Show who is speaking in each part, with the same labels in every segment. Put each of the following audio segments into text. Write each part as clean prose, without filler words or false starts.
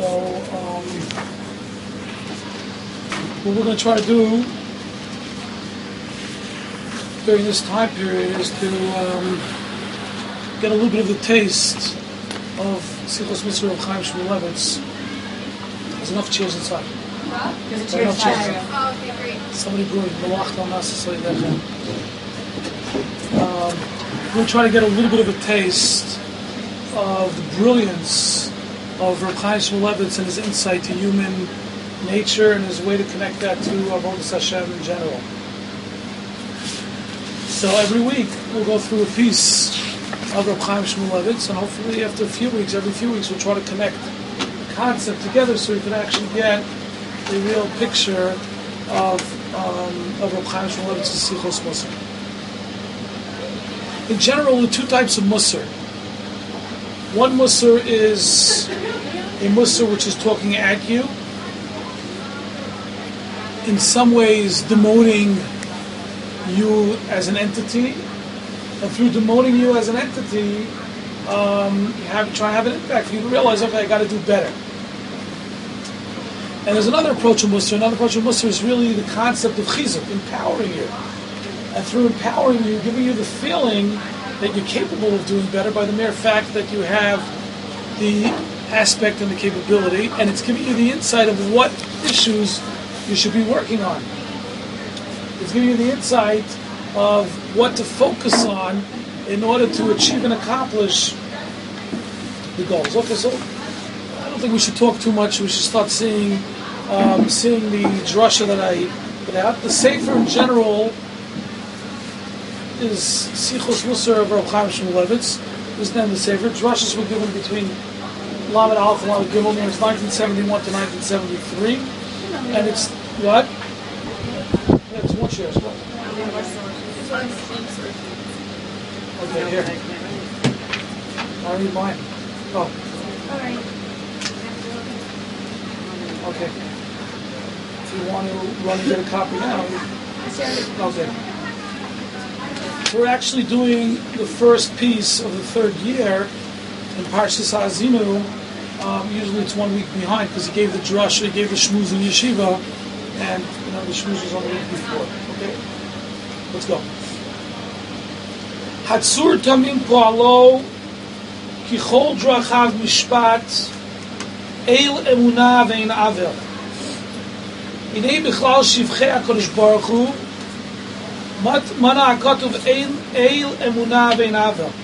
Speaker 1: what we're going to try to do during this time period is to get a little bit of the taste of Sichos Musar of Chaim Shmulevitz. There's enough chairs inside.
Speaker 2: There's a chair inside.
Speaker 3: Oh, okay, great.
Speaker 1: Somebody brewing. We'll try to get a little bit of a taste of the brilliance of Reb Chaim Shmulevitz and his insight to human nature and his way to connect that to Avodas Hashem in general. So every week we'll go through a piece of Reb Chaim Shmulevitz, and hopefully after every few weeks, we'll try to connect the concept together so we can actually get a real picture of Reb Chaim Shmulevitz's Sichos Musar. In general, there are two types of Musar. One Musar is a Musar which is talking at you, in some ways demoting you as an entity, and through demoting you as an entity, try to have an impact for you to realize, okay, I got to do better. And there's another approach of Musar. Another approach of Musar is really the concept of chizuk, empowering you. And through empowering you, giving you the feeling that you're capable of doing better by the mere fact that you have the aspect and the capability, and it's giving you the insight of what issues you should be working on. It's giving you the insight of what to focus on in order to achieve and accomplish the goals. Okay, so I don't think we should talk too much. We should start seeing the drasha that I put out. The Sefer in general is Sichos Musar of Reb Chaim Shmulevitz. This is the Sefer. Drashas were given between Lamed Aleph and Lamed Gimel, it's 1971 to 1973, and it's what? Yeah, it's one share. Okay, here. I read mine. Oh.
Speaker 3: Alright.
Speaker 1: Okay. If you want to run and get a copy now. Okay. We're actually doing the first piece of the third year in Parshas Ha'azinu. Usually it's 1 week behind because he gave the drasha, he gave the shmuz in yeshiva, and the shmuz was on the week before. Okay, let's go. Hatzur tamim po'alo ki chol drachav mishpat eil emunah ve'in avel. Inei bichlal shivchei HaKadosh Baruch Hu mana hakatuv eil emunah ve'in avel.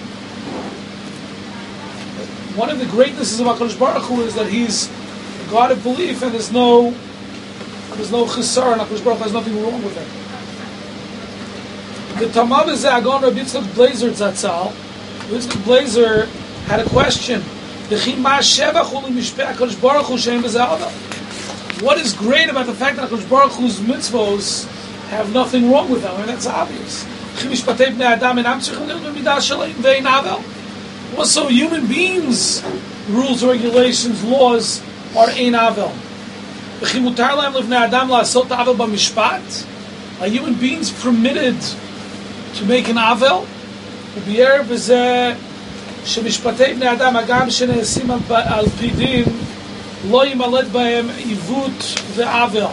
Speaker 1: One of the greatnesses of HaKadosh Baruch Hu is that He's a God of belief, and there's no chisar, and HaKadosh Baruch Hu has nothing wrong with Him. The Tamav Zagon Rabbi Yitzchak Blazer Zatzal, Yitzchak Blazer had a question. What is great about the fact that HaKadosh Baruch Hu's mitzvos have nothing wrong with them? I mean, that's obvious. Also, human beings' rules, regulations, laws are ein avel. Are human beings permitted to make an avel? שמשפטי בני אדם, הגם שנעשים על פי דין, לא ימלט בהם עיוות ועוול.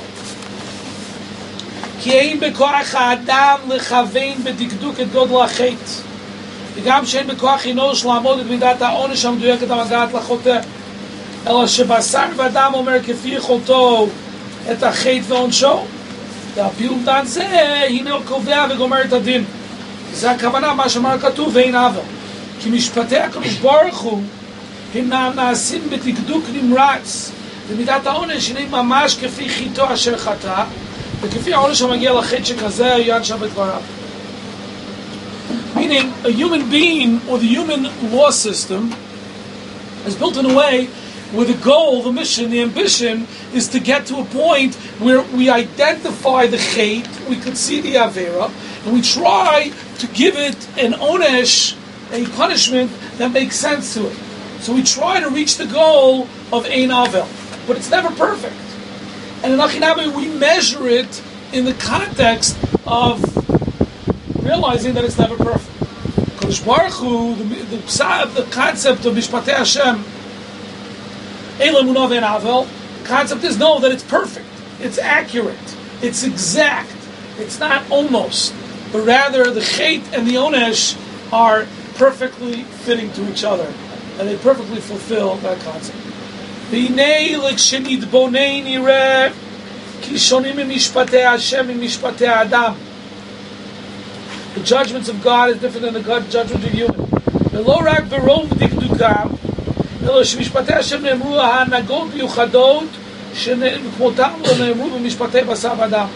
Speaker 1: כי אין בכוח האדם לכוון בדקדוק את גודל החטא. וגם שאין בכוח אנוש לעמוד את מידת העונש המדויקת המגעת לחוטא, אלא שבשר ודם אומר כפי יכולתו את החטא ועונשו, ועל פי אומדן זה הנה הוא קובע וגומר את הדין. זה הכוונה מה שאמר כתוב ואין עוול. כי משפטי הקדוש ברוך הוא הם נעשים בדקדוק נמרץ, ומידת העונש הנה ממש כפי חיתו אשר חטא, וכפי העונש המגיע לחטא שכזה יען שם בדבריו. Meaning, a human being or the human law system is built in a way where the goal, the mission, the ambition is to get to a point where we identify the chait, we could see the avera, and we try to give it an onesh, a punishment that makes sense to it. So we try to reach the goal of ein avel, but it's never perfect. And in Achinabe, we measure it in the context of realizing that it's never perfect. Kodesh Baruch Hu, the concept of Mishpatei Hashem The concept is that it's perfect, it's accurate, it's exact, it's not almost, but rather the chet and the onesh are perfectly fitting to each other, and they perfectly fulfill that concept. The judgments of God is different than the judgments of human. שמשפטי השם נאמרו ההנהגות מיוחדות שכמותם לא נאמרו במשפטי בשר ודם.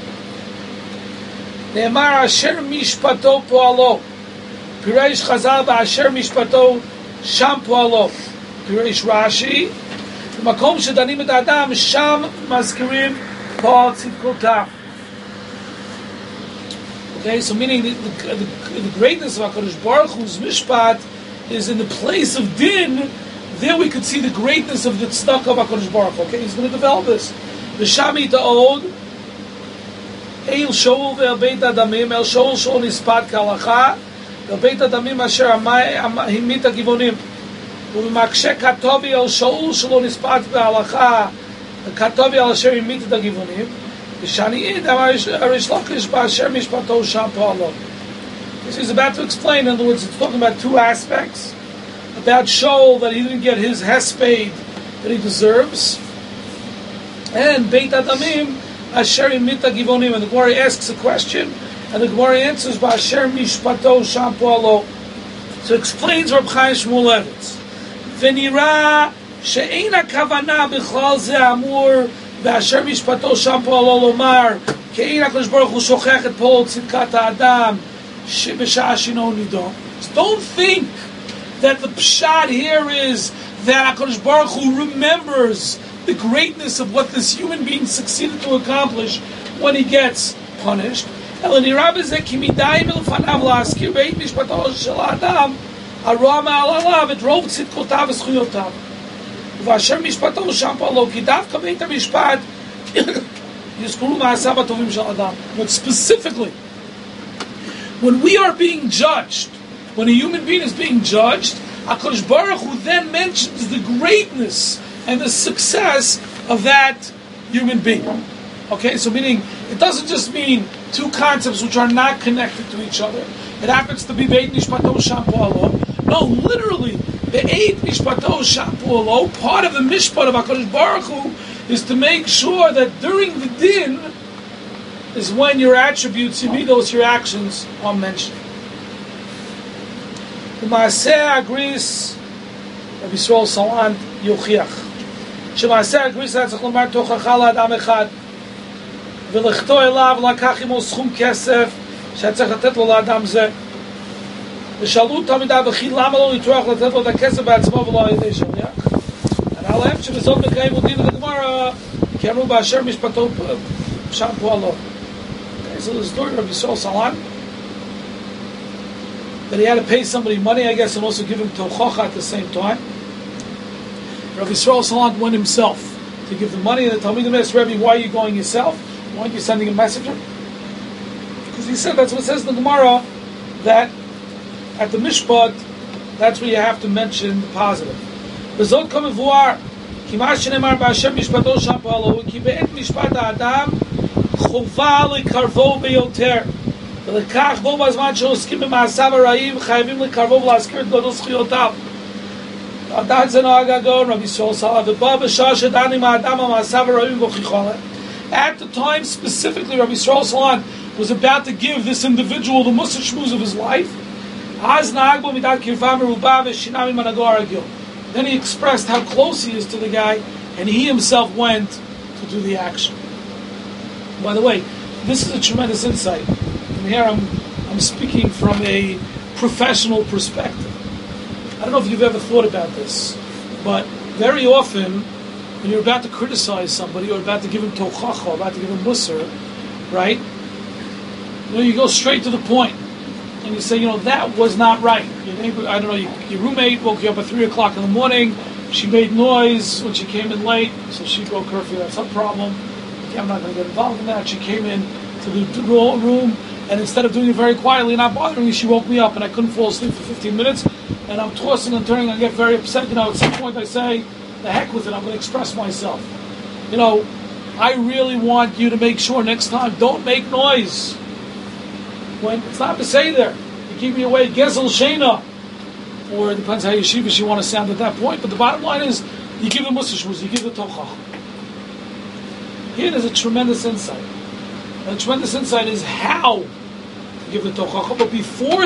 Speaker 1: נאמר אשר משפטו פועלו, פירש חז"ל באשר משפטו שם פועלו. פירש רש"י, במקום שדנים את האדם שם מזכירים פועל צדקותיו. Okay, so meaning the greatness of HaKadosh Baruch Hu's mishpat is in the place of din. There we could see the greatness of the tzedakah of HaKadosh Baruch Hu. Okay, he's going to develop this. V'shami ta'od El Shaul ve'el Beit Adamim El Shaul Shaul nispat k'halacha ve'el Beit Adamim asher himit ha'givonim u'makshe katovi El Shaul Shaul nispat k'halacha katovi El asher himit ha'givonim v'shani id Arish Lakish ba'asher mishpato sham po'alo. He's about to explain. In other words, it's talking about two aspects. About Shaul, that he didn't get his hesped that he deserves, and Beit Adamim Asher Mita Givonim. And the Gemara asks a question, and the Gemara answers by Asher Mishpato Sham Po'alo. So it explains Reb Chaim Shmulevitz. V'nira she'eina kavana b'chlal ze amur v'Asher Mishpato Sham Po'alo lomar ke'ein HaKadosh Baruch Hu shochech et pol tzidkat ha'adam b'sha'ah shino nidon. Don't think that the pshat here is that HaKadosh Baruch Hu remembers the greatness of what this human being succeeded to accomplish when he gets punished. It But specifically, when we are being judged, when a human being is being judged, HaKadosh Baruch Hu then mentions the greatness and the success of that human being. Okay, so meaning, it doesn't just mean two concepts which are not connected to each other. It happens to be Beit Mishpato Sham Po'alo. No, literally, Beit Mishpato Sham Po'alo, part of the Mishpat of HaKadosh Baruch Hu is to make sure that during the din is when your attributes, your midos, your actions are mentioned. U'maaseh agris, Rabbi Yisrael Salant Yochiach. Shemaaseh agris היה צריך לומר תוכחה לאדם אחד ולכתוב אליו לקח עמו סכום כסף שהיה צריך לתת לו לאדם זה. ושאלו תלמידיו וכי למה לא לטרוח לתת לו את הכסף בעצמו ולא על ידי שליח? על אף שבזאת מקיים דין לגמרא כי אמרו באשר משפטו שם פועלו. So the story of Rabbi Yisrael Salant, that he had to pay somebody money, I guess, and also give him tochacha at the same time. Rabbi Yisrael Salant went himself to give the money, and the Talmidim asked Rabbi, why are you going yourself? Why aren't you sending a messenger? Because he said, that's what it says in the Gemara, that at the Mishpat, that's where you have to mention the positive. B'zot kamevuar, ki ma shenemar b'asher mishpato sham po'alo, ki be'et mishpat ha'adam, חובה לקרבו ביותר ולכך בו בזמן שעוסקים במעשיו הרעים חייבים לקרבו ולהזכיר את גודל זכויותיו. עדיין זה נוהג הגאון רבי יששכר סלע ובא בשעה שדן עם האדם המעשיו הרעים והוכיחו עליהם. At the time specifically Rabbi Yisrael Salant was about to give this individual the musar shmuz of his life. אז נהג בו מידת קרבה מרובה ושינה ממנהגו הרגיל. Then he expressed how close he is to the guy and he himself went to do the action. By the way, this is a tremendous insight. And here I'm speaking from a professional perspective. I don't know if you've ever thought about this, but very often when you're about to criticize somebody or about to give him tochacha, or about to give him musar, right? You go straight to the point. And you say, that was not right. Your neighbor, I don't know, your roommate woke you up at 3 o'clock in the morning. She made noise when she came in late, so she broke curfew. That's a problem. I'm not going to get involved in that. She came in to the room, and instead of doing it very quietly and not bothering me, she woke me up, and I couldn't fall asleep for 15 minutes, and I'm tossing and turning, and I get very upset. At some point I say, The heck with it, I'm going to express myself. I really want you to make sure next time, don't make noise. When it's not Beseder, you keep me away, Gezel Shena, or it depends how yeshivish you want to sound at that point, but the bottom line is, you give the Mussar Shmuz, you give the Tochach. Here there's a tremendous insight. And the tremendous insight is how to give the Tochacha, but before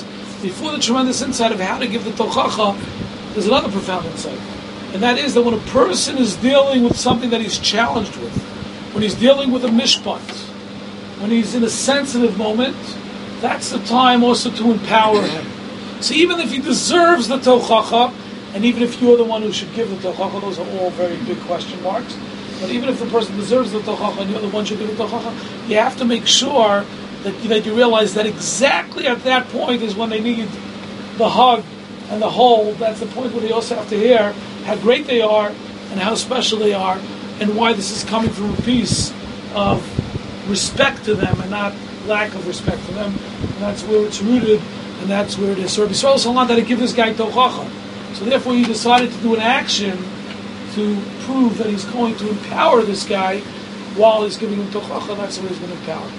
Speaker 1: the tremendous insight of how to give the Tochacha, there's another profound insight. And that is that when a person is dealing with something that he's challenged with, when he's dealing with a mishpat, when he's in a sensitive moment, that's the time also to empower him. So even if he deserves the Tochacha, and even if you're the one who should give the Tochacha, those are all very big question marks, but even if the person deserves the Tochacha and you're the one who should give the Tochacha, you have to make sure that you realize that exactly at that point is when they need the hug and the hold. That's the point where they also have to hear how great they are and how special they are and why this is coming from a piece of respect to them and not lack of respect to them. And that's where it's rooted and that's where it is. So Rabbi Yisrael Salant had to give this guy Tochacha. So therefore he decided to do an action to prove that he's going to empower this guy while he's giving him Tochacha. That's what he's going to empower.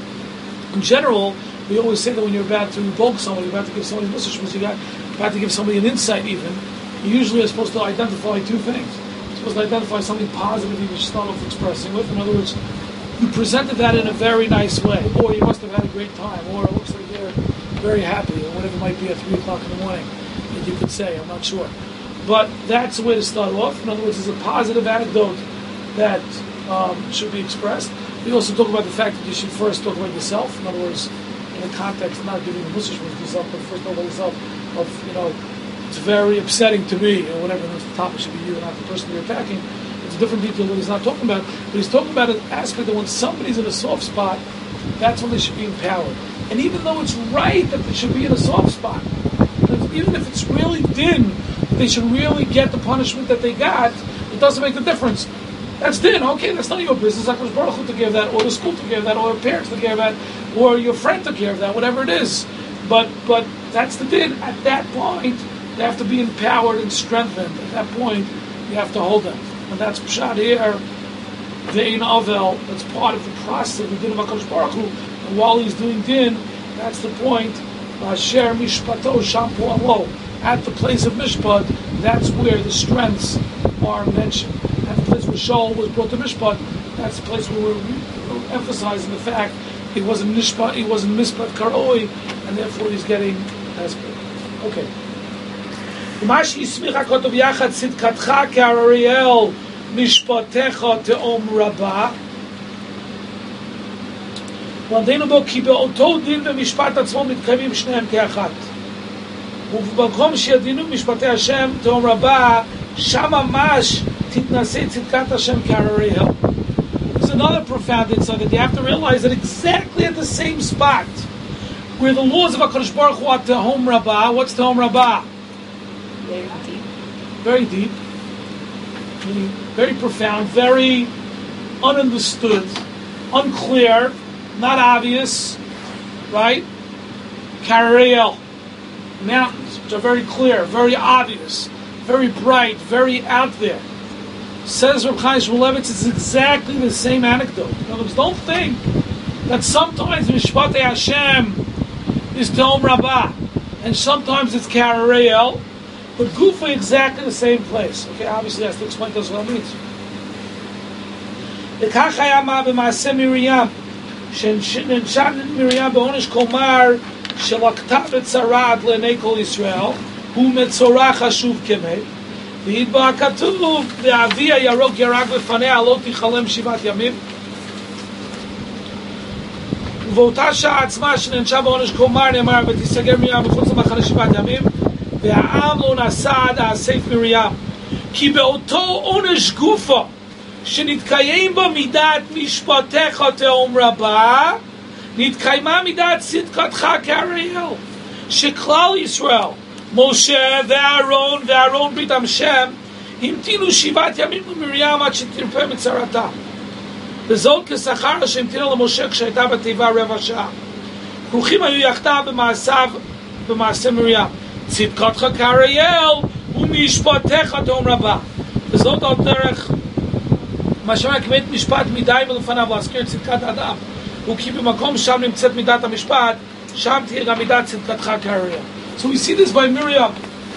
Speaker 1: In general, we always say that when you're about to invoke somebody, you're about to give somebody Mussar Shmuz, you're about to give somebody an insight even, you usually are supposed to identify two things. You're supposed to identify something positive you should start off expressing with. In other words, you presented that in a very nice way, or you must have had a great time, or it looks like you're very happy, or whatever it might be at 3 o'clock in the morning that you could say, I'm not sure. But that's the way to start off. In other words, it's a positive anecdote that should be expressed. We also talk about the fact that you should first talk about yourself. In other words, in the context, not giving the Mussar Shmuz yourself, but first talk about yourself of, it's very upsetting to me, or whatever the topic should be you, not the person you're attacking. It's a different detail that he's not talking about, but he's talking about an aspect that when somebody's in a soft spot, that's when they should be empowered. And even though it's right that they should be in a soft spot, even if it's really din, they should really get the punishment that they got, it doesn't make the difference. That's din, okay, that's none of your business. HaKadosh Baruch Hu took care of that, or the school took care of that, or your parents took care of that, or your friend took care of that, whatever it is. But that's the din. At that point, they have to be empowered and strengthened. At that point, you have to hold them. And that's Pshat here, Ve'ein Avel, that's part of the process of the din of HaKadosh Baruch Hu. And while he's doing din, that's the point, Asher Mishpato Shampu Alo. At the place of Mishpat, that's where the strengths are mentioned. At the place where Shaul was brought to Mishpat, that's the place where we're emphasizing the fact he wasn't Mishpat Karoi, and therefore he's getting as good. Okay. Mashi Yismicha Kotov Yachad Sidkatcha K'Ariel Mishpatecha Te'om Rabba. ועדינו בו כי באותו דין במשפט עצמו מתקיימים שניהם כאחת. ובמקום שידינו משפטי השם תאום רבה, שם ממש תתנשא צדקת השם כהרריאל. There's another profound insight that you have to realize that exactly at the same spot where the laws of HaKadosh Baruch Hu are Tehom Rabbah, what's Tehom Rabbah?
Speaker 2: Very deep.
Speaker 1: Very deep. Meaning very profound, very ununderstood, unclear, not obvious, right? Kariel, mountains, which are very clear, very obvious, very bright, very out there. Says Reb Chaim Shmulevitz, it's exactly the same anecdote. In other words, don't think that sometimes Mishpatei Hashem is Tehom Rabbah, and sometimes it's Kariel, but Gufa exactly the same place. Okay, obviously I have to explain to us what it means. L'kach hayama b'maaseh Miriam, שננשן מרים בעונש כלומר שלקתה בצרה עד לעיני כל ישראל הוא מצורע חשוב כמת והתבע כתוב ואבי הירוק ירק בפניה לא תיכלם 7 ימים ובאותה שעה עצמה שננשן בעונש כלומר נאמר ותיסגר מרים מחוץ למחנה 7 ימים והעם לא נסע עד האסף מרים כי באותו עונש גופו שנתקיים בו מידת משפטך תאום רבה, נתקיימה מידת צדקתך כהריאל, שכלל ישראל, משה ואהרון ברית השם, המתינו 7 ימים למרים עד שתרפא מצרתה. וזאת כשכר שהמתינה למשה כשהייתה בתיבה 15 שעה. כרוכים היו יחדיו במעשה מרים. צדקתך כהריאל ומשפטך תאום רבה. וזאת על דרך מה שאומר כמת משפט מדי ולפניו להזכיר צדקת האדם וכי במקום שם נמצאת מידת המשפט שם תהיה גם מידת צדקתך כהראיה. So we see this by Miriam.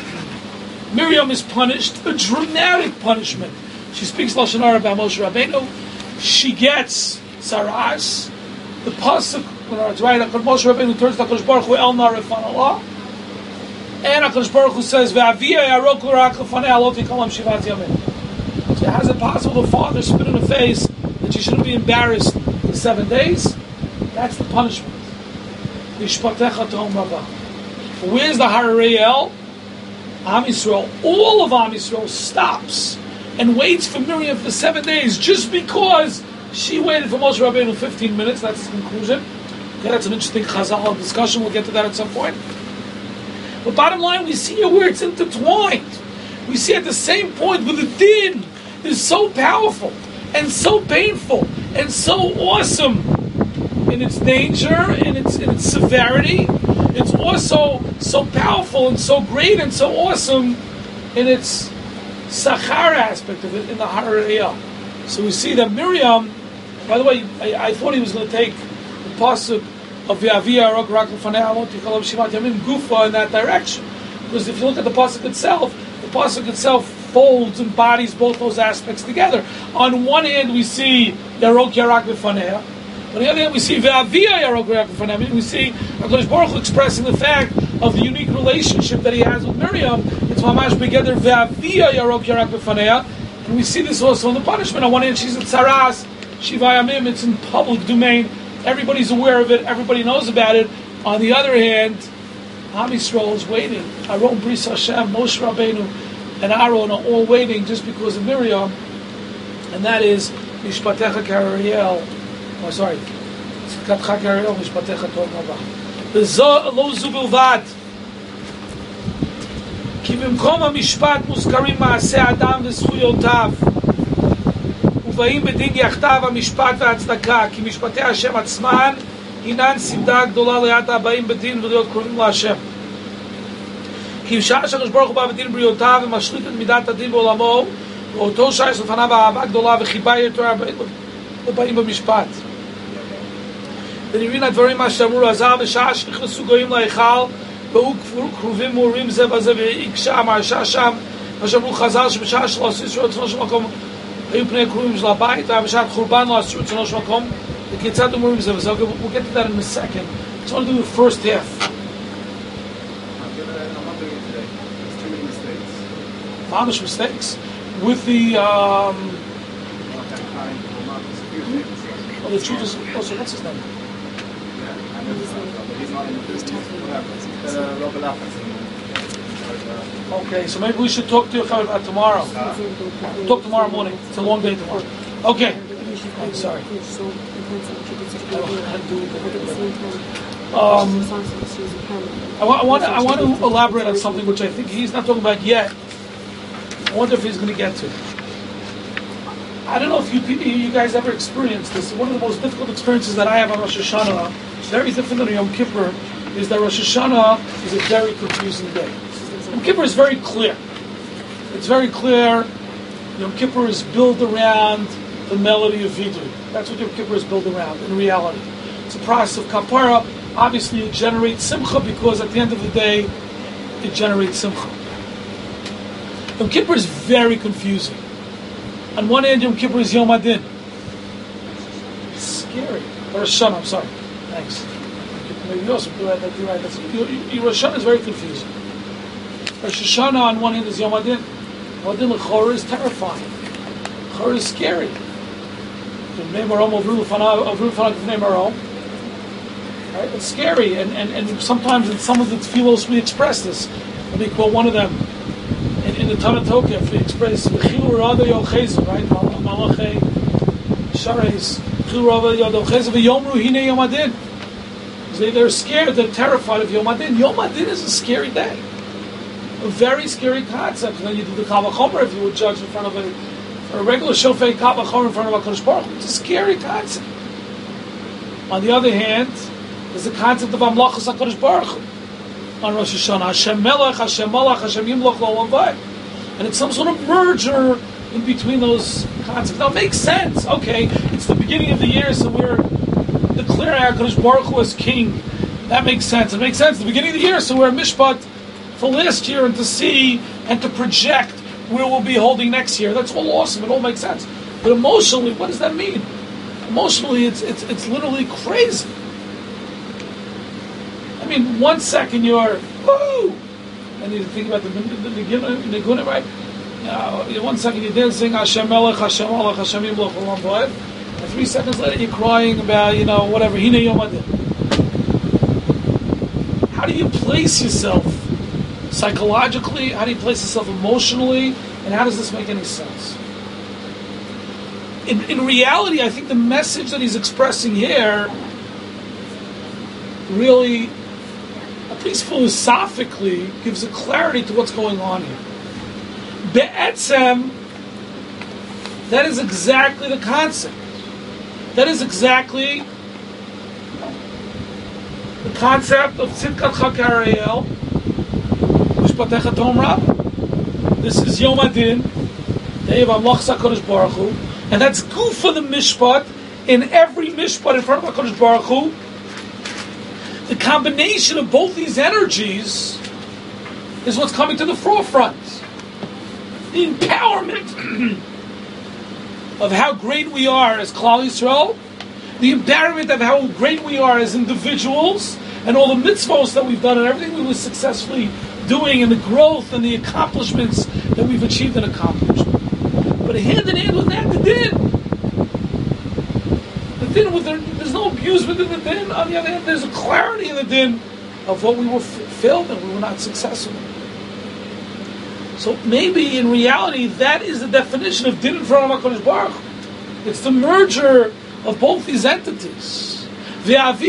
Speaker 1: Miriam is punished, a dramatic punishment. She speaks Lashon Hara about Moshe Rabbeinu. She gets saras. The pasuk, it's right, Moshe Rabbeinu turns to HaKadosh Baruch Hu El Nar Refan Allah. And HaKadosh Baruch Hu says, Ve'aviyah yarok l'rak l'fanei alot yikolam shivat yamin. So how is it possible the father spit in the face that she shouldn't be embarrassed for 7 days? That's the punishment. Mishpatecha tohom rabah. Where's the Hararayel? Am Yisrael, all of Am Yisrael stops and waits for Miriam for 7 days just because she waited for Moshe Rabbeinu 15 minutes. That's the conclusion. Okay, that's an interesting Chazal discussion. We'll get to that at some point. But bottom line, we see here where it's intertwined. We see at the same point where the din is so powerful and so painful and so awesome in its danger, in its severity. It's also so powerful and so great and so awesome in its Sachar aspect of it, in the Harariyah. So we see that Miriam, by the way, I thought he was going to take the pasuk of Ve'aviyah yarok l'rak l'fanei alot yikolam shivat yamin gufa in that direction. Because if you look at the pasuk itself folds and embodies both those aspects together. On one hand, we see yarok yarak l'fanei. On the other hand, we see Ve'aviyah yarok l'rak l'fanei. We see HaKadosh Baruch Hu expressing the fact of the unique relationship that he has with Miriam. It's mamash begeder Ve'aviyah yarok yarak l'fanei. And we see this also in the punishment. On one hand, she's in Tzaras, Shiva Yamim, it's in public domain. Everybody's aware of it. Everybody knows about it. On the other hand, Am Yisrael is waiting. Aaron, Bris Hashem, Moshe Rabbeinu, and Aaron are all waiting just because of Miriam. And that is Mishpatecha K'Ariel. Oh, sorry. Tzidkatcha K'Ariel, Mishpatecha Tov Rabah. Lo zu bilvad. כי במקום המשפט מוזכרים מעשי אדם וזכויותיו ובאים בדין יחדיו המשפט והצדקה כי משפטי השם עצמן הינן סמדה גדולה ליד הבאים בדין ולהיות קרובים להשם כי בשעה שהקדוש ברוך הוא בא בדין בריאותיו ומשליט את מידת הדין בעולמו ואותו שעה יש לפניו אהבה גדולה וחיבה יותר לבאים במשפט ונראים הדברים מה שאמרו עזר בשעה שנכנסו גויים להיכל והוא קרובים מעורים זה בזה ויקשה המרשה שם מה שאמרו חז"ל שבשעה שלא עשו ישראל רצונו של מקום היו פני קרובים של הבית ובשעת חורבן לא עשו רצונו של מקום וכיצד אומרים זה וזה. We'll get to that in a second. I just want to do the first half. Mamish mistakes with the well, the truth is also what's his name? Okay, so maybe we should talk to you about tomorrow. Talk tomorrow morning. It's a long day tomorrow. Okay. I'm sorry. I want to elaborate on something which I think he's not talking about yet. I wonder if he's going to get to. I don't know if you guys ever experienced this. One of the most difficult experiences that I have on Rosh Hashanah, very different than Yom Kippur, is that Rosh Hashanah is a very confusing day. Yom Kippur is very clear. It's very clear. Yom Kippur is built around the melody of Vidui. That's what Yom Kippur is built around in reality. It's a process of kapara. Obviously it generates simcha because at the end of the day it generates simcha. Yom Kippur is very confusing. On one hand, Yom Kippur is Yom Adin. It's scary. Or Rosh Hashanah, I'm sorry. Thanks. Maybe you also do right. Rosh Hashanah is very confusing. Rosh Hashanah on one hand is Yom Adin. Yom Adin l'chorah is terrifying. L'chorah is scary. Right? It's scary, and sometimes in some of the tefillos we express this. Let me quote one of them. In the Tanat Tokef, we express V'chilu rada yochezu, right? Malachei Shareis V'chilu rada yochezu v'yomru hine Yom Adin. They're scared, they're terrified of Yom Adin. Yom Adin is a scary day. A very scary concept. And then you do the Kal Vachomer if you would judge in front of a regular Shofei Kal Vachomer in front of HaKadosh Baruch Hu. It's a scary concept. On the other hand, there's the concept of Amlachas HaKadosh Baruch Hu. On Rosh Hashanah, Hashem Melech, Hashem Malach, Hashem Yimloch L'Olam Vayim. And it's some sort of merger in between those concepts. Now, it makes sense. Okay, it's the beginning of the year, so we're declaring HaKadosh Baruch Hu as king. That makes sense. It makes sense. The beginning of the year, so we're mishpat for last year and to see and to project where we'll be holding next year. That's all awesome. It all makes sense. But emotionally, what does that mean? Emotionally, it's literally crazy. I mean, 1 second you're woo, and you think about the Niguna, right? 1 second you're dancing Hashem Melech, Hashem Malach, Hashem Yimloch, Olam Vaed, and 3 seconds later you're crying about whatever Hine Yom Adin. How do you place yourself psychologically? How do you place yourself emotionally? And how does this make any sense? In reality, I think the message that he's expressing here really, at least philosophically, gives a clarity to what's going on here. Be'etzem, that is exactly the concept. That is exactly the concept of Tzidkat Chak Ariel, Mishpatecha Tom Rab. This is Yom Adin, Day of Amlach HaKadosh Baruch Hu, and that's good for the Mishpat. In every Mishpat in front of HaKadosh Baruch Hu, the combination of both these energies is what's coming to the forefront. The empowerment of how great we are as Klal Yisrael, the empowerment of how great we are as individuals, and all the mitzvos that we've done and everything we were successfully doing, and the growth and the accomplishments that we've achieved and accomplished. But hand in hand with that, the din. The din, there's no abuse within the din. On the other hand, there's a clarity in the din of what we were failed and we were not successful. So maybe in reality, that is the definition of din in front of HaKadosh Baruch Hu. It's the merger of both these entities. On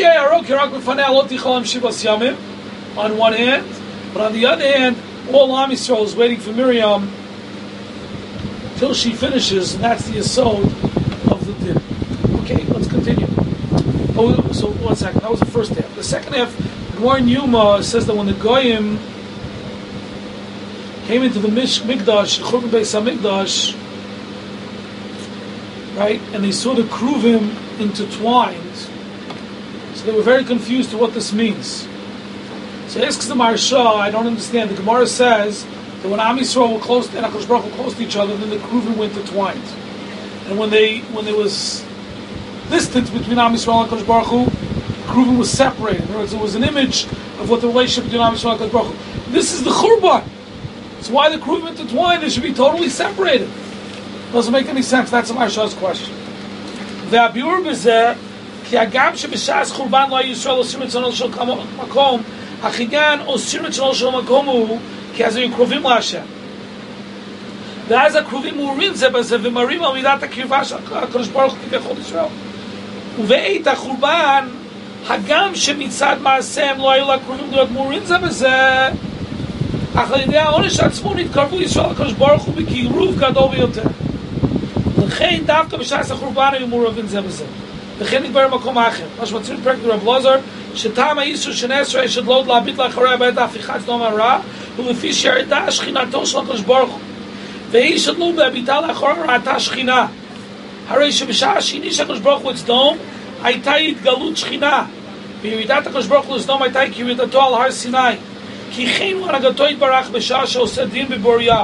Speaker 1: one hand, but on the other hand, all Am Yisrael is waiting for Miriam till she finishes, and that's the yesod of the din. Okay, let's continue. So 1 second, that was the first half. The second half, Gemara in Yuma says that when the Goyim came into the Mikdash, Churban Beis HaMikdash, right, and they saw the Kruvim intertwined, so they were very confused to what this means. So he asks the Maharsha, I don't understand. The Gemara says that when Am Yisrael were close and HaKadosh Baruch Hu close to each other, then the Kruvim were intertwined. And when there was distance between Am Yisrael and HaKadosh Baruch Hu, Kruvim was separated. In other words, it was an image of what the relationship between Am Yisrael and HaKadosh Baruch Hu. This is the Churban. So why the Kruvim intertwined? They should be totally separated. Doesn't make any sense. That's the Maharsha's question. והביאור בזה, כי הגם שבשעת חורבן לא היה ישראל עושים רצונו של מקום, החיגן עושים רצונו של מקום הוא, כי אז היו קרובים להשם. ואז הקרובים מעורים זה בזה, ומראים על מידת הקרבה של הקדוש ברוך הוא כביכול ישראל. ובעת החורבן, הגם שמצד מעשיהם לא היו לקרובים להיות מעורים זה בזה, אך על ידי העונש עצמו נתקרבו ישראל הקדוש ברוך הוא בקירוב גדול ביותר. לכן דווקא בשעת החורבן היו מעורבים זה בזה. וכן נקבר במקום האחר. מה שמצאים בפרק רב אלעזר, שטעם האיסור שנעשר ישדלות להביט לאחריה בעת ההפיכת סדום הרע, ולפי שירדה שכינתו של הקדוש ברוך הוא. והיא שדלו בהביטה לאחריה ראתה שכינה. הרי שבשעה השני שהקדוש ברוך הוא את סדום, הייתה התגלות שכינה. וירידת הקדוש ברוך הוא לסדום הייתה כירידתו על הר סיני. כי כן הנהגתו יתברך בשעה שעושה דין בבורייו.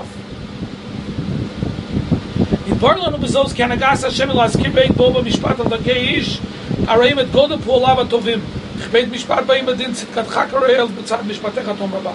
Speaker 1: נתברר לנו בזאת כי הנהגת השם להזכיר בית בו במשפט על דרכי איש, הרי את גודל פועליו הטובים. בית משפט באים בדין צדקתך כראל בצד משפטיך תום רבה.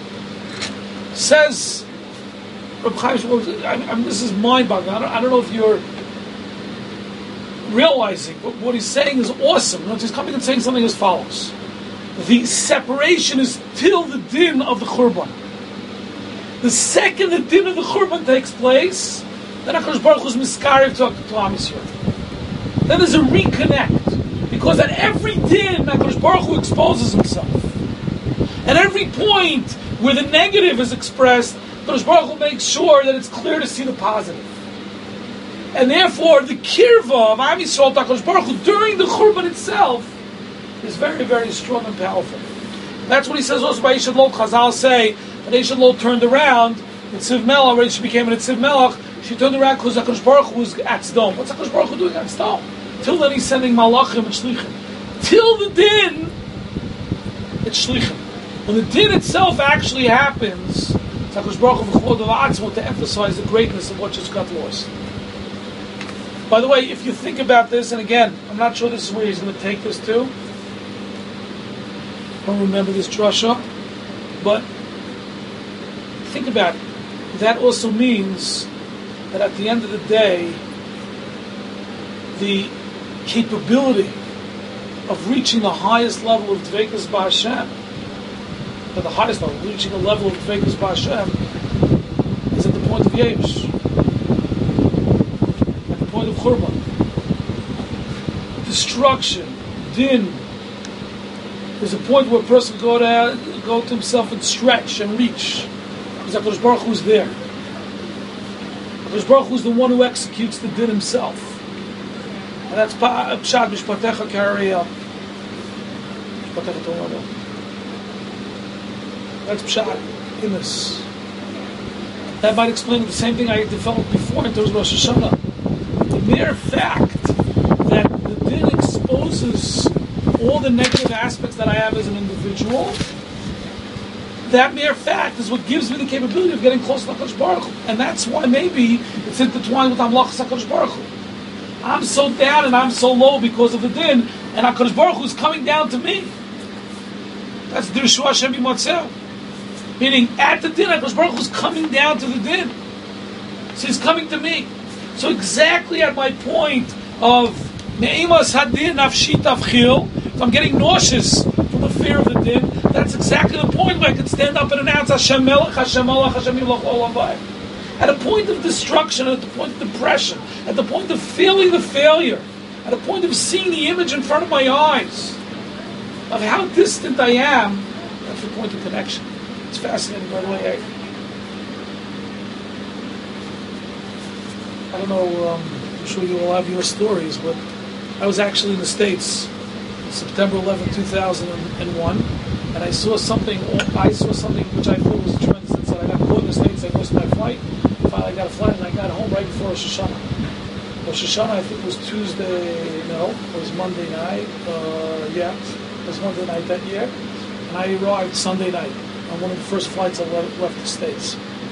Speaker 1: Says Reb Chaim Shmulevitz, this is mind-boggling. I don't know if you're realizing, but what he's saying is awesome. He's coming and saying something as follows. The separation is till the din of the Churban. The second the din of the Churban takes place, then HaKadosh Baruch Hu is miskarev to Am Yisrael. Then there's a reconnect. Because at every din, HaKadosh Baruch Hu exposes himself. At every point where the negative is expressed, HaKadosh Baruch Hu makes sure that it's clear to see the positive. And therefore, the kirva of Am Yisrael to HaKadosh Baruch Hu during the Churban itself is very, very strong and powerful. That's what he says also by Yishad Lot. Chazal say that Yishad Lot turned around, Nitziv Melech, Rishon became a Nitziv Melech, She turned around because HaKadosh Baruch Hu was at Sdom. What's HaKadosh Baruch Hu doing at Sdom? Till then he's sending malachim and shlichim. Till the din, it's shlichim. When the din itself actually happens, it's HaKadosh Baruch Hu v'chod v'atzmo to emphasize the greatness of what just got lost. By the way, if you think about this, and again, I'm not sure this is where he's going to take this to. I don't remember this drasha, but think about it. That also means that at the end of the day, the capability of reaching the highest level of Dveikus B'Hashem, at the highest level, reaching a level of Dveikus B'Hashem, is at the point of Yesh, at the point of Churban. Destruction, din. There's a point where a person go to himself and stretch and reach. Because HaKadosh Baruch Hu is there. HaKadosh Baruch Hu is the one who executes the din himself. And that's Pshat Mishpatecha Kariyah. Mishpatecha Torah. That's Pshat in this. That might explain the same thing I developed before in terms of Rosh Hashanah. The mere fact that the din exposes all the negative aspects that I have as an individual, that mere fact is what gives me the capability of getting close to HaKadosh Baruch Hu. And that's why maybe it's intertwined with Amlachas HaKadosh Baruch Hu. I'm so down and I'm so low because of the din, and HaKadosh Baruch Hu is coming down to me. That's Dirshu Hashem B'Motzeh. Meaning, at the din, HaKadosh Baruch Hu is coming down to the din. So he's coming to me. So exactly at my point of Me'imas Hadin Nafshi Tavchil, if I'm getting nauseous from the fear of the din, that's exactly the point where I can stand up and announce Hashem Melech, Hashem Malach, Hashem Yilach Olam Vayim. At a point of destruction, at the point of depression, at the point of feeling the failure, at a point of seeing the image in front of my eyes, of how distant I am, that's the point of connection. It's fascinating, by the way. I don't know, I'm sure you all have your stories, but I was actually in the States September 11, 2001, and I saw something which I thought was a tremendous insight. I got caught in the States, I missed my flight. Finally I got a flight and I got home right before Rosh Hashanah. Rosh Hashanah, I think, was it was Monday night. It was Monday night that year. And I arrived Sunday night on one of the first flights I left the States.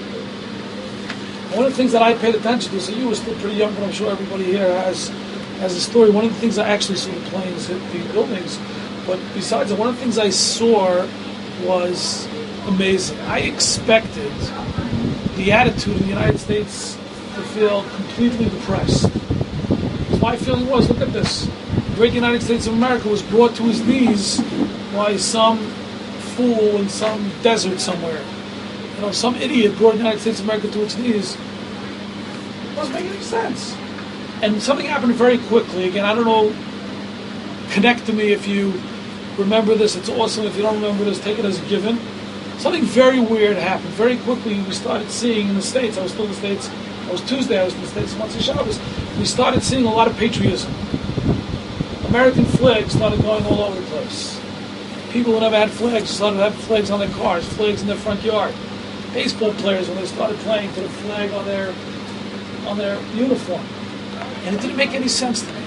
Speaker 1: And one of the things that I paid attention to, so you were still pretty young, but I'm sure everybody here has a story. One of the things I actually saw the planes hit the buildings, but besides that, one of the things I saw was amazing. I expected the attitude in the United States to feel completely depressed. My feeling was, look at this. The great United States of America was brought to his knees by some fool in some desert somewhere. Some idiot brought the United States of America to its knees. It doesn't make any sense. And something happened very quickly. Again, I don't know, connect to me if you remember this. It's awesome. If you don't remember this, take it as a given. Something very weird happened. Very quickly, we started seeing in the States, I was still in the States, I was in the States, Motzei Shabbos, we started seeing a lot of patriotism. American flags started going all over the place. People who never had flags started having flags on their cars, flags in their front yard. Baseball players, when they started playing, put a flag on their uniform. And it didn't make any sense to me.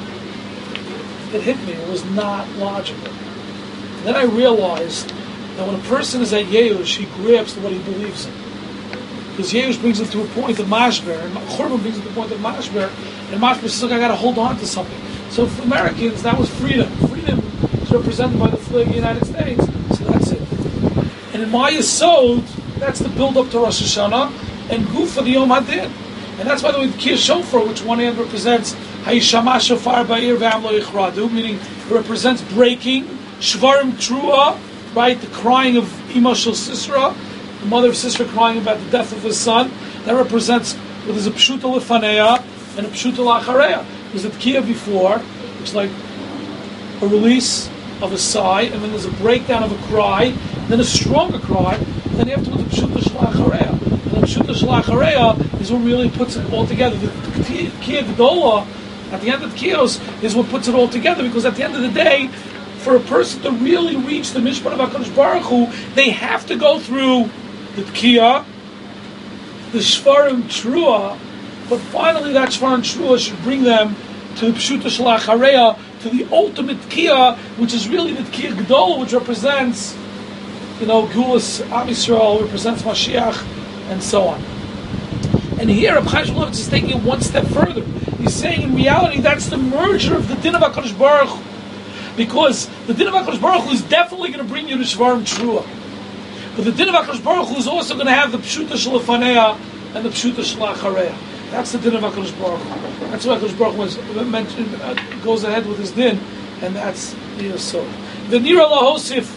Speaker 1: It hit me. It was not logical. And then I realized that when a person is at Yeush, he grabs what he believes in. Because Yeush brings him to a point of mashber, and Churban brings him to a point of mashber, and mashber says, look, I got to hold on to something. So for Americans, that was freedom. Freedom is represented by the flag of the United States. So that's it. And in my Yesod, that's the build-up to Rosh Hashanah, and Guf for the Yom Hadin. And that's, by the way, the Kiyah Shofar, which one hand represents Hayishama Shofar Ba'ir V'am Lo Yichradu, meaning it represents breaking, Shvarim Trua, right, the crying of Ima Shel Sisra, the mother of Sisra crying about the death of his son. That represents, there's a Pshuta Lefanea and a Pshuta La'achareya. There's a Kiyah before, which is like a release of a sigh, and then there's a breakdown of a cry, then a stronger cry, and then afterwards a Pshuta Shla'achareya. And the Pshuta Shla'achareya is what really puts it all together. The Kiyah Gedola, at the end of the Kiyos, is what puts it all together, because at the end of the day, for a person to really reach the Mishpat of HaKadosh Baruch Hu, they have to go through the Tkiyah, the Shvarim Trua, But finally, that Shvar and Shua should bring them to the Pshuta Shalach Hareya, to the ultimate Tkiyah, which is really the Tkiyah Gdol, which represents, Gulas Am Yisrael, represents Mashiach, and so on. And here, Reb Chaim Shmulevitz is taking it one step further. He's saying, in reality, that's the merger of the Din of HaKadosh Baruch Hu. Because the Din of HaKadosh Baruch Hu is definitely going to bring you to Shvar and Shua. But the Din of HaKadosh Baruch Hu is also going to have the Pshuta Shalafanea and the Pshuta Shalach. That's the Din of HaKadosh Baruch Hu. That's why HaKadosh Baruch Hu was mentioned, goes ahead with his Din, and that's the Yisod. V'nira lahosif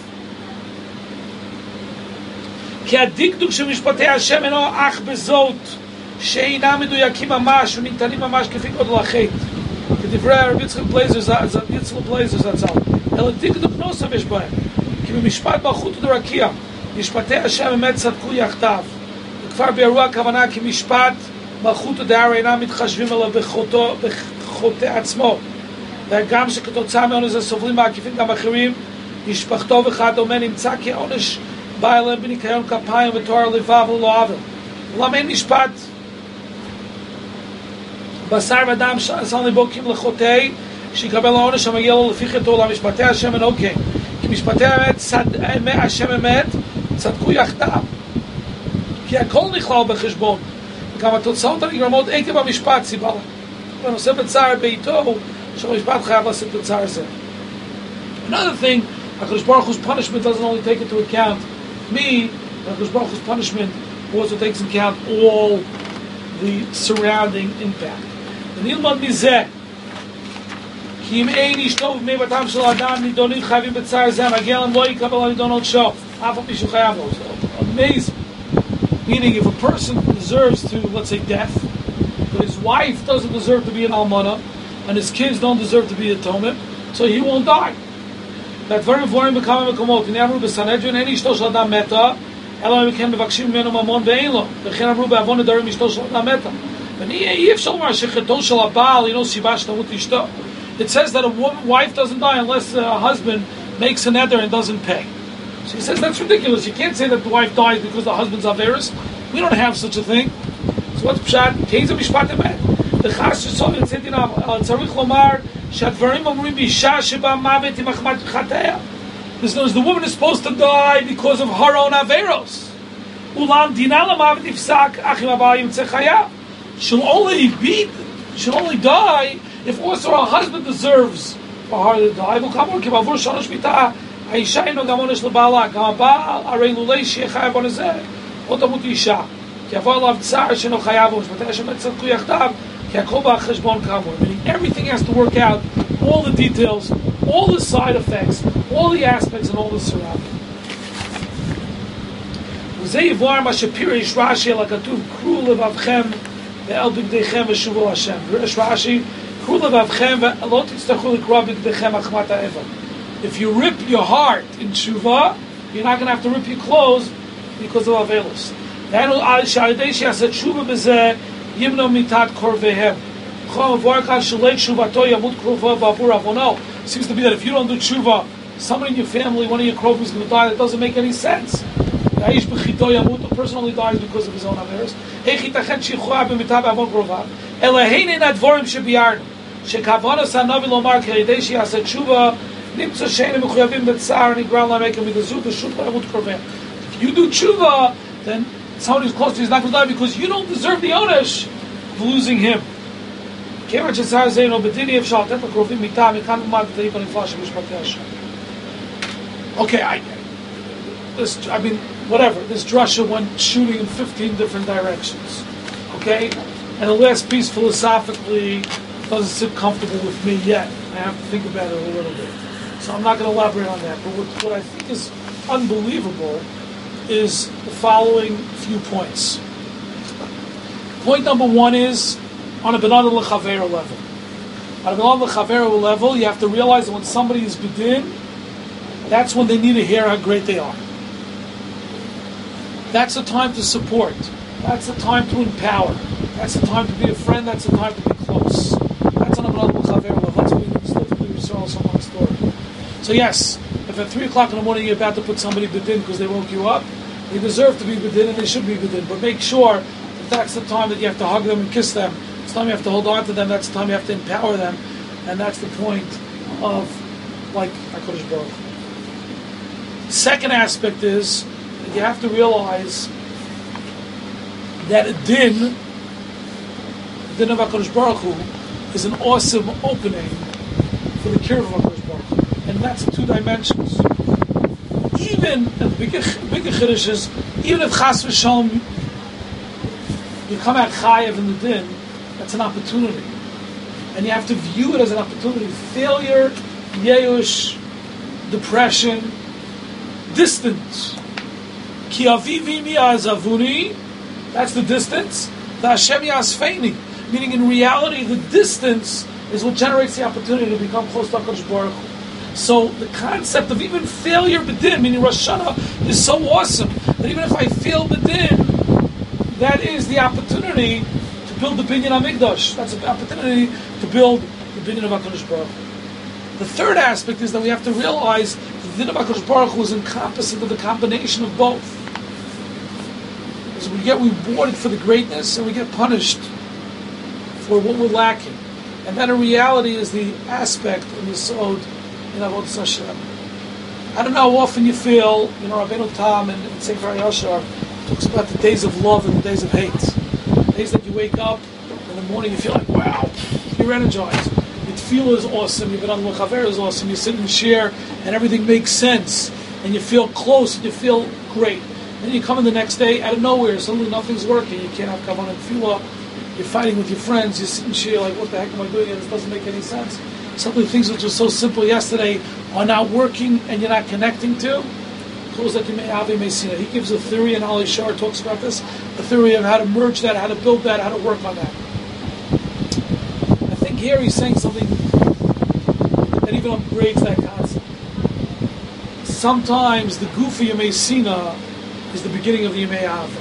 Speaker 1: ki adikduk shemishpatei Hashem eno ach bezot she'inam meduyakim mamash u'nitanim mamash kefik od lachet k'divrei Rabbi Yitzchak Blazers zatzal el adikduk nosav yesh bahem ki b'mishpat malchut u'derakia mishpatei Hashem emet tzadku yachtav וכבר ביארו הכוונה כי משפט מלכות הדהר אינם מתחשבים עליו בחוטא עצמו וגם שכתוצאה מעונש זה סובלים בעקיפין גם אחרים משפחתו וכדומה נמצא כי העונש בא אליהם בניקיון כפיים ותואר לבב ולא עוול אולם אין משפט בשר ודם שם ליבו לחוטא שיקבל העונש המגיע לו לפי חטאו אולם משפטי השם אינו כן כי משפטי השם אמת צדקו יחדיו כי הכל נכלל בחשבון וגם התוצאות הנגרמות עקב המשפט סיבה ונושא בצער ביתו שהמשפט חייב לשאת בצער זה. Another thing, HaKadosh Baruch Hu's punishment doesn't only take into account me, HaKadosh Baruch Hu's punishment also takes into account all the surrounding impact. ונלמד מזה כי אם אין אשתו ובני בתם של האדם נידונים חייבים בצער זה המגיע להם לא יקבל הנידון עוד שוב אף על פי שהוא חייב לו. Amazing. Meaning, if a person deserves to, let's say, death, but his wife doesn't deserve to be an almana, and his kids don't deserve to be a tomim, so he won't die. That very important becoming a komot. In Amru b'Sanhedrin, any ishto shel adam meta, elo became mevakshim menu mamon ve'ein lo. V'chen Amru be'avon nedarim ishto shel adam meta. And Yif Shalmar shecheto shel abal, siba shtamut ishto. It says that a wife doesn't die unless a husband makes a neder and doesn't pay. So he says that's ridiculous. You can't say that the wife dies because the husband's averis. We don't have such a thing. So what's pshat? Keiz mishpat emet. The chas shesov yitzedin tzarich lomar shadvarim omrim bisha sheba mavet imachmat chateya. This knows the woman is supposed to die because of her own averos. Ulam dinala mavet ifsak achim abayim tzechaya. She'll only die if also her husband deserves for her to die. V'kamor kibavur shalosh mitah. האישה אינו גם עונש לבעלה, גם הבעל הרי לולי שיהיה חייב עונש זה, או תמות אישה, כי יבוא עליו צער שאינו חייב עונש, מתי השם צדקו יחדיו, כי הכל בא חשבון כאמור. Everything has to work out, all the details, all the side effects, all the aspects and all the surrounding. וזה יבואר מה שפירש רש"י אלא כתוב, קרו לבבכם ואל בגדיכם ושובו השם. פירש רש"י, קרו לבבכם ולא תצטרכו לקרוא בגדיכם החמת האבל. If you rip your heart in tshuva, you're not going to have to rip your clothes because of avelos. Seems to be that if you don't do tshuva, somebody in your family, one of your krovim is going to die. That doesn't make any sense. A person only dies because of his own avelos. If you do tshuva, then somebody who's close to you is not going to die because you don't deserve the onesh of losing him. Okay, whatever. This drasha went shooting in 15 different directions. Okay? And the last piece philosophically doesn't sit comfortable with me yet. I have to think about it a little bit. So I'm not going to elaborate on that. But what I think is unbelievable is the following few points. Point number one is on a Benadar L'Chavera level. On a Benadar L'Chavera level, you have to realize that when somebody is bedin, that's when they need to hear how great they are. That's the time to support. That's the time to empower. That's the time to be a friend. That's the time to be close. That's on a Benadar L'Chavera level. That's what we do someone's story. So yes, if at 3 o'clock in the morning you're about to put somebody bedin because they woke you up, they deserve to be bedin and they should be bedin. But make sure that that's the time that you have to hug them and kiss them. It's the time you have to hold on to them. That's the time you have to empower them. And that's the point of, like, HaKadosh Baruch Hu. Second aspect is that you have to realize that a din of HaKadosh Baruch Hu, is an awesome opening for the Kirv of HaKadosh Baruch Hu. And that's two dimensions. Even if bigger Chiddush is, even if Chas v'Shalom you come out Chayav in the din, that's an opportunity. And you have to view it as an opportunity. Failure, Yeush, depression, distance. Ki avivi mi azavuni, that's the distance. The Hashem yasfeini, meaning in reality the distance is what generates the opportunity to become close to HaKadosh Baruch Hu. So the concept of even failure b'din, meaning Rosh Hashanah, is so awesome that even if I fail b'din, that is the opportunity to build the Binyan HaMikdash. That's an opportunity to build the Binyan of HaKadosh Baruch Hu. The third aspect is that we have to realize that the Din of HaKadosh Baruch Hu is encompassing of the combination of both. Because we get rewarded for the greatness and we get punished for what we're lacking. And that in reality is the aspect in the Sod in Avodas Hashem. I don't know how often you feel, Rabbeinu Tam and Sefer Yashar talks about the days of love and the days of hate. Days that you wake up in the morning, you feel like, wow, you're energized. Your tefillah is awesome, your B'nai L'chaver is awesome, you sit and share, and everything makes sense, and you feel close, and you feel great. Then you come in the next day, out of nowhere, suddenly nothing's working, you can't have kavanah and tefillah, you're fighting with your friends, you sit and share, like, what the heck am I doing here? This doesn't make any sense. Suddenly things which were so simple yesterday are not working, and you're not connecting to. He gives a theory, and Ali Shar talks about this, a theory of how to merge that, how to build that, how to work on that. I think here he's saying something that even upgrades that concept. Sometimes the Gufa Yemei Sina is the beginning of the Yemei Ahava.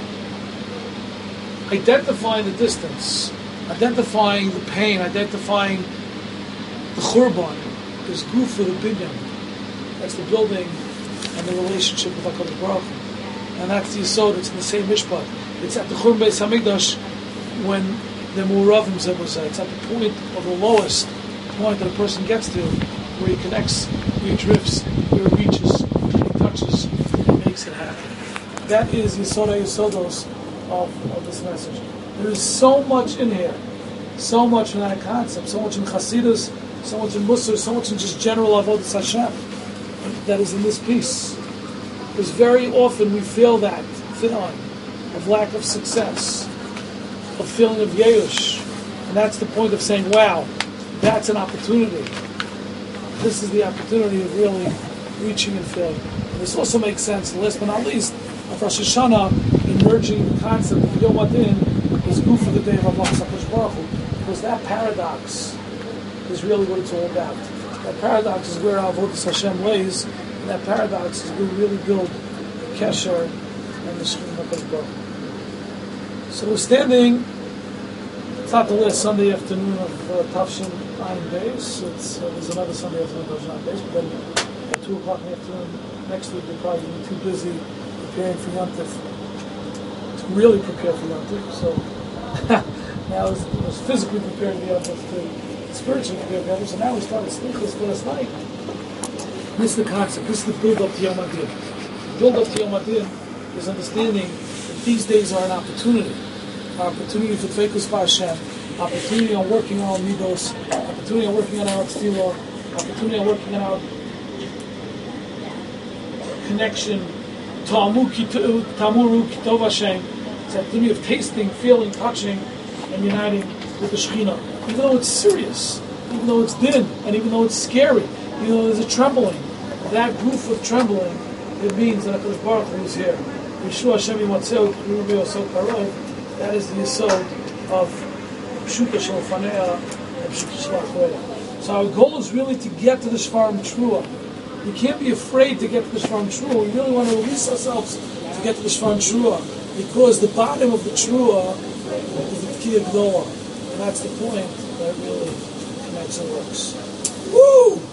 Speaker 1: Identifying the distance, identifying the pain, identifying the Churban is Gufa the Binyan. That's the building and the relationship with HaKadosh Baruch Hu. And that's the Yisod, it's in the same Mishpat. It's at the Churban Beis HaMikdash when the Mu'uravim Zebuzah. It's at the point of the lowest point that a person gets to, where he connects, where he drifts, where he reaches, where he touches, and makes it happen. That is Yisod HaYisodos of this message. There is so much in here, so much in that concept, so much in Chassidus, so much in Musar, so much in just general Avodas Hashem that is in this piece. Because very often we feel that feeling of lack of success, of feeling of Yeush, and that's the point of saying, wow, that's an opportunity. This is the opportunity of really reaching and feeling. And this also makes sense, last but not least, of Rosh Hashanah emerging the concept of Yom Adin is good for the day of Allah HaKadosh Baruch Hu, because that paradox is really what it's all about. That paradox is where Avodas Hashem lays, and that paradox is where we really build the Kesher and the Shekhinah HaKadosh Baruch Hu. So we're standing, it's not the last Sunday afternoon of Tafshin Ayin Beis, there's another Sunday afternoon of Tafshin Ayin Beis, but then at 2 o'clock in the afternoon, next week we'll probably be too busy preparing for Yom Tov, to really prepare for Yom Tov. So now I was physically preparing for Yom Tov to spiritually prepare for Yom Tov. So now we started Slichus last night. This is the concept. This is the build-up to Yom Adin. The build-up to Yom Adin is understanding that these days are an opportunity for Tfeikus B'Hashem, opportunity on working on our midos, opportunity on working on our tefillah, opportunity on working on our connection. Tamuru Kitov Hashem. It's an opportunity of tasting, feeling, touching, and uniting with the Shekhinah. Even though it's serious, even though it's din, and even though it's scary, even though there's a trembling, that goof of trembling, it means that HaKadosh Baruch Hu is here. Yeshua Hashem Yimatzeu K'rubi Osot Karov. That is the yesod of Pshuta Shel Fanea and Pshuta Shel Achreya. So our goal is really to get to the Shvarim Trua. You can't be afraid to get to the Shvarim Trua. We really want to release ourselves to get to the Shvarim Trua, because the bottom of the Trua is the Tkiyah Gdola. And that's the point that really connects and works. Woo!